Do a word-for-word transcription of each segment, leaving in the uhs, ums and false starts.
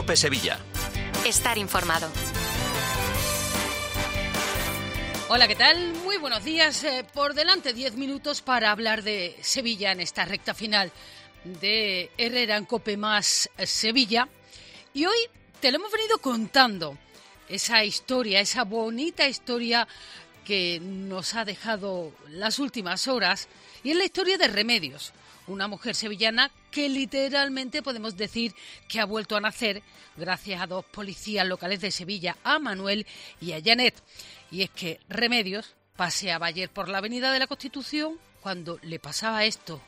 COPE Sevilla. Estar informado. Hola, ¿qué tal? Muy buenos días. Eh, por delante diez minutos para hablar de Sevilla en esta recta final de Herrera en COPE más Sevilla. Y hoy te lo hemos venido contando, esa historia, esa bonita historia que nos ha dejado las últimas horas, y es la historia de Remedios, una mujer sevillana que literalmente podemos decir que ha vuelto a nacer gracias a dos policías locales de Sevilla, a Manuel y a Janet. Y es que Remedios paseaba ayer por la Avenida de la Constitución cuando le pasaba esto.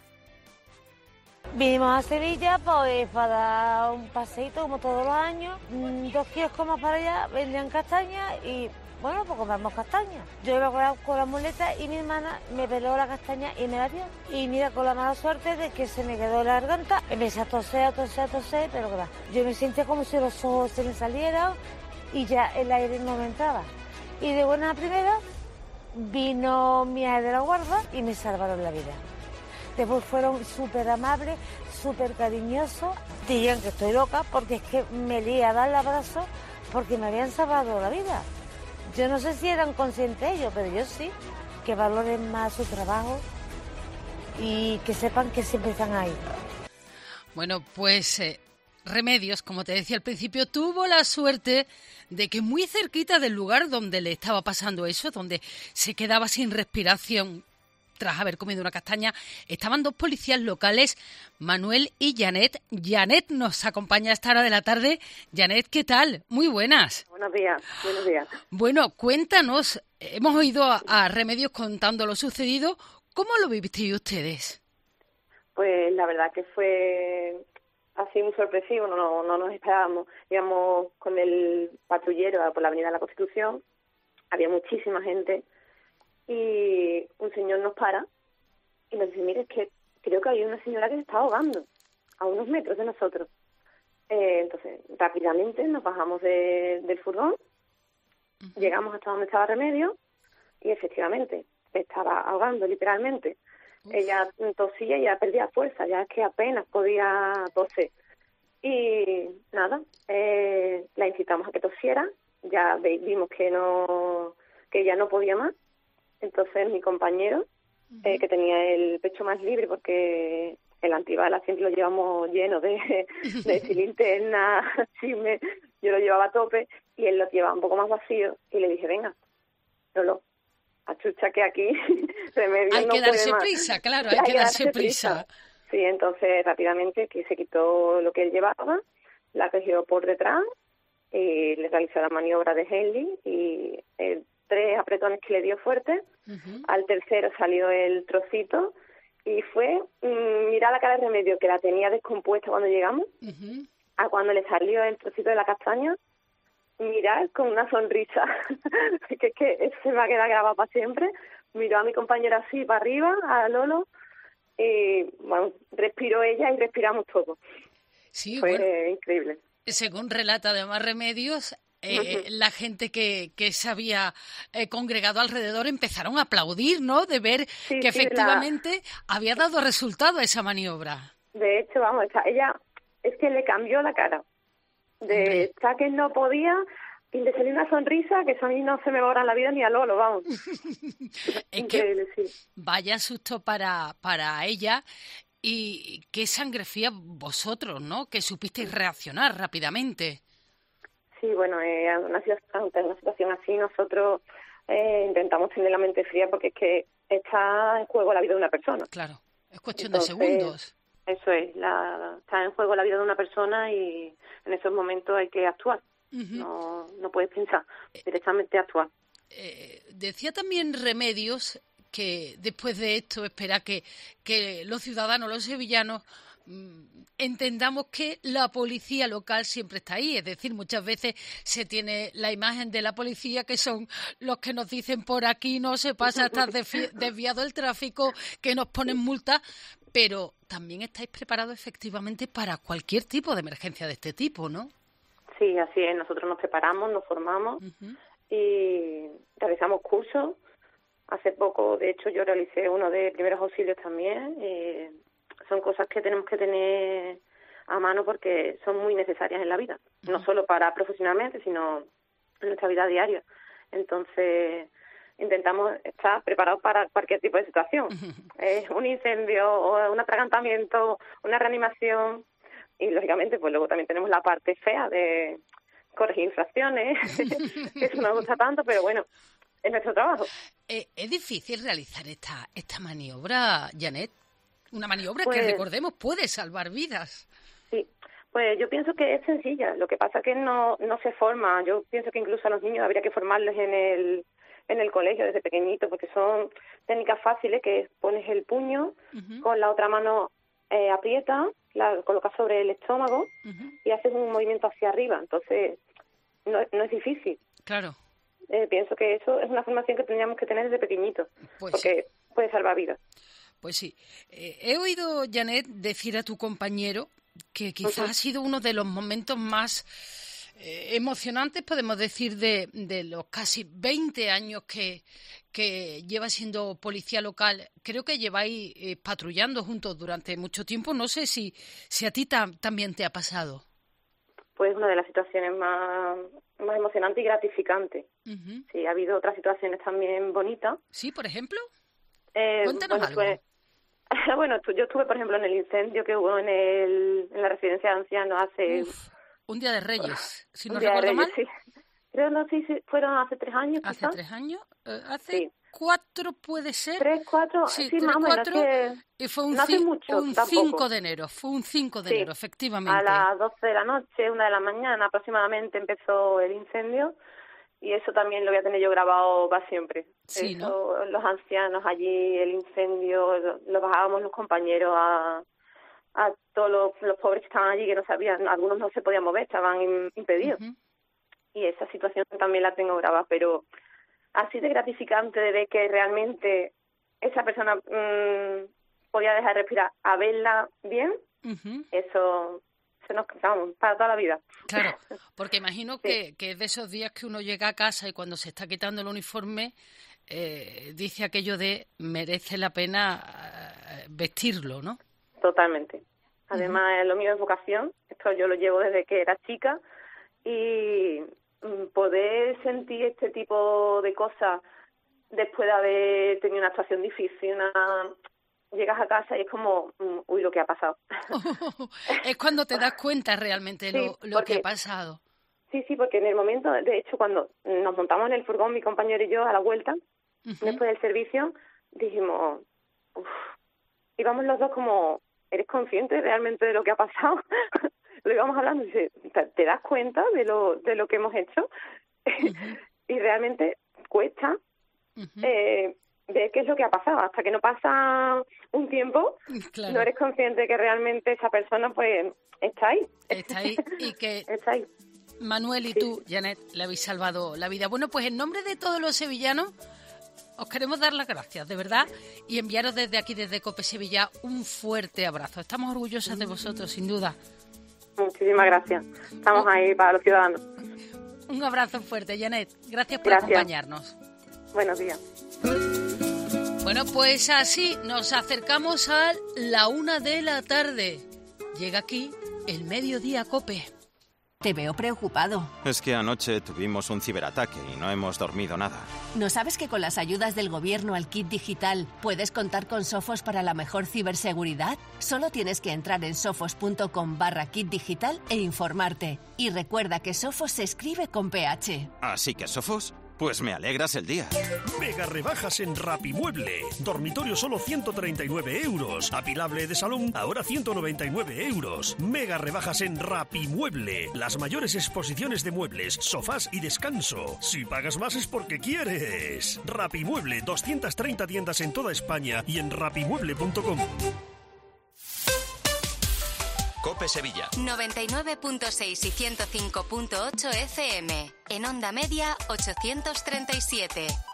Vinimos a Sevilla pues, para dar un paseíto como todos los años. Dos kioscos más para allá vendían castañas y bueno, pues compramos castañas. Yo iba con la, con la muleta y mi hermana me peló la castaña y me la dio. Y mira, con la mala suerte de que se me quedó la garganta, empecé a toser, a toser, a toser, pero que va. Yo me sentía como si los ojos se me salieran y ya el aire no me entraba. Y de buena primera vino mi ángel de la guarda y me salvaron la vida. Después fueron súper amables, súper cariñosos. Digan que estoy loca porque es que me lié a darle abrazo porque me habían salvado la vida. Yo no sé si eran conscientes ellos, pero yo sí, que valoren más su trabajo y que sepan que siempre están ahí. Bueno, pues eh, Remedios, como te decía al principio, tuvo la suerte de que muy cerquita del lugar donde le estaba pasando eso, donde se quedaba sin respiración tras haber comido una castaña, estaban dos policías locales, Manuel y Janet. Janet nos acompaña a esta hora de la tarde. Janet, ¿qué tal? Muy buenas. Buenos días, buenos días. Bueno, cuéntanos, hemos oído a, a Remedios contando lo sucedido. ¿Cómo lo vivisteis ustedes? Pues la verdad que fue así muy sorpresivo, no, no, no nos esperábamos. Íbamos con el patrullero por la Avenida de la Constitución, había muchísima gente, y un señor nos para y nos dice, mire, es que creo que hay una señora que se está ahogando a unos metros de nosotros. Eh, entonces, rápidamente nos bajamos de, del furgón, uh-huh. Llegamos hasta donde estaba Remedios y efectivamente estaba ahogando literalmente. Uf. Ella tosía y ya perdía fuerza, ya es que apenas podía toser. Y nada, eh, la incitamos a que tosiera, ya vimos que no que ella no podía más. Entonces mi compañero, uh-huh. eh, que tenía el pecho más libre porque el antibalas siempre lo llevamos lleno de, de linterna, chisme, yo lo llevaba a tope y él lo llevaba un poco más vacío y le dije, venga, Lolo, achucha que aquí Remedios hay no que darse más. prisa, claro, hay, hay que darse, darse prisa. prisa. Sí, entonces rápidamente que se quitó lo que él llevaba, la cogió por detrás y le realizó la maniobra de Henley y el tres apretones que le dio fuerte, uh-huh. Al tercero salió el trocito y fue, mmm, mira la cara de Remedio, que la tenía descompuesta cuando llegamos, uh-huh. A cuando le salió el trocito de la castaña, mirar con una sonrisa, que es que eso se me va a quedar grabado para siempre, miró a mi compañera así para arriba, a Lolo, y bueno, respiró ella y respiramos todos. Sí, fue bueno, increíble. Según relata además Remedios, Eh, la gente que, que se había eh, congregado alrededor empezaron a aplaudir, ¿no? De ver sí, que sí, efectivamente la... había dado resultado esa maniobra. De hecho, vamos, ella es que le cambió la cara. De estar que no podía y le salió una sonrisa que eso a mí no se me borra en la vida ni a Lolo, vamos. Es increíble, que sí. Vaya susto para, para ella. Y qué sangre fría vosotros, ¿no? Que supisteis reaccionar rápidamente. Sí, bueno, eh, una, situación, una situación así nosotros eh, intentamos tener la mente fría porque es que está en juego la vida de una persona. Claro, es cuestión Entonces, de segundos. Eso es, la, está en juego la vida de una persona y en esos momentos hay que actuar. Uh-huh. No, no puedes pensar, directamente actuar. Eh, decía también Remedios que después de esto espera que, que los ciudadanos, los sevillanos, entendamos que la policía local siempre está ahí, es decir, muchas veces se tiene la imagen de la policía que son los que nos dicen por aquí no se pasa, está desviado el tráfico, que nos ponen multas, pero también estáis preparados efectivamente para cualquier tipo de emergencia de este tipo, ¿no? Sí, así es, nosotros nos preparamos, nos formamos uh-huh. y realizamos cursos. Hace poco, de hecho, yo realicé uno de primeros auxilios también. Eh, son cosas que tenemos que tener a mano porque son muy necesarias en la vida, uh-huh. no solo para profesionalmente, sino en nuestra vida diaria. Entonces, intentamos estar preparados para cualquier tipo de situación. Eh, un incendio, o un atragantamiento, una reanimación, y lógicamente pues luego también tenemos la parte fea de corregir infracciones, que eso no nos gusta tanto, pero bueno, es nuestro trabajo. Eh, ¿Es difícil realizar esta, esta maniobra, Janet? Una maniobra pues, que, recordemos, puede salvar vidas. Sí, pues yo pienso que es sencilla, lo que pasa que no, no se forma. Yo pienso que incluso a los niños habría que formarles en el en el colegio desde pequeñito, porque son técnicas fáciles, que pones el puño, uh-huh. con la otra mano eh, aprieta, la colocas sobre el estómago, uh-huh. y haces un movimiento hacia arriba. Entonces, no, no es difícil. Claro. Eh, pienso que eso es una formación que tendríamos que tener desde pequeñito, pues porque sí. puede salvar vidas. Pues sí. Eh, he oído, Janet, decir a tu compañero que quizás uh-huh. ha sido uno de los momentos más eh, emocionantes, podemos decir, de, de los casi veinte años que, que lleva siendo policía local. Creo que lleváis eh, patrullando juntos durante mucho tiempo. No sé si, si a ti ta- también te ha pasado. Pues una de las situaciones más, más emocionantes y gratificantes. Uh-huh. Sí, ha habido otras situaciones también bonitas. ¿Sí, por ejemplo? Eh, Cuéntanos bueno, algo. Pues, bueno, yo estuve, por ejemplo, en el incendio que hubo en el en la residencia de ancianos hace... Uf, un día de Reyes, si no recuerdo Reyes, mal. Sí. Creo no sé si fueron hace tres años, ¿Hace quizás? tres años? Eh, ¿Hace sí. cuatro puede ser? ¿Tres, cuatro? Sí, sí tres, más o menos. cuatro, que y fue un, no hace ci- mucho, un tampoco. cinco de enero, fue un cinco de sí. enero, efectivamente. A las doce de la noche, una de la mañana aproximadamente empezó el incendio, y eso también lo voy a tener yo grabado para siempre. Sí, eso, ¿no? Los ancianos allí, el incendio, lo, lo bajábamos los compañeros a, a todos los, los pobres que estaban allí, que no sabían, algunos no se podían mover, estaban in, impedidos. Uh-huh. Y esa situación también la tengo grabada, pero así de gratificante de ver que realmente esa persona mmm, podía dejar de respirar a verla bien, uh-huh. eso... se nos quedamos para toda la vida. Claro, porque imagino sí. que, que es de esos días que uno llega a casa y cuando se está quitando el uniforme eh, dice aquello de merece la pena eh, vestirlo, ¿no? Totalmente. Además, uh-huh. lo mío es vocación. Esto yo lo llevo desde que era chica, y poder sentir este tipo de cosas después de haber tenido una actuación difícil, una... llegas a casa y es como, uy, lo que ha pasado. Oh, es cuando te das cuenta realmente sí, lo, lo porque, que ha pasado. Sí, sí, porque en el momento, de hecho, cuando nos montamos en el furgón, mi compañero y yo, a la vuelta, uh-huh. después del servicio, dijimos, uff, íbamos los dos como, ¿eres consciente realmente de lo que ha pasado? Lo íbamos hablando y dice, ¿te, te das cuenta de lo, de lo que hemos hecho? Uh-huh. Y realmente cuesta uh-huh. eh, ver qué es lo que ha pasado. Hasta que no pasa un tiempo, claro. no eres consciente de que realmente esa persona pues está ahí. Está ahí y que está ahí. Manuel y sí. tú, Janet, le habéis salvado la vida. Bueno, pues en nombre de todos los sevillanos os queremos dar las gracias, de verdad, y enviaros desde aquí, desde COPE Sevilla, un fuerte abrazo. Estamos orgullosas de vosotros, sin duda. Muchísimas gracias. Estamos ahí para los ciudadanos. Un abrazo fuerte, Janet. Gracias por gracias. acompañarnos. Buenos días. Bueno, pues así nos acercamos a la una de la tarde. Llega aquí el Mediodía COPE. Te veo preocupado. Es que anoche tuvimos un ciberataque y no hemos dormido nada. ¿No sabes que con las ayudas del gobierno al kit digital puedes contar con Sofos para la mejor ciberseguridad? Solo tienes que entrar en sofos.com barra kit digital e informarte. Y recuerda que Sofos se escribe con P H. ¿Así que Sofos? Pues me alegras el día. Mega rebajas en Rapimueble. Dormitorio solo ciento treinta y nueve euros. Apilable de salón ahora ciento noventa y nueve euros. Mega rebajas en Rapimueble. Las mayores exposiciones de muebles, sofás y descanso. Si pagas más es porque quieres. Rapimueble, doscientas treinta tiendas en toda España y en rapimueble punto com. COPE Sevilla. noventa y nueve punto seis y ciento cinco punto ocho F M. En onda media, ochocientos treinta y siete.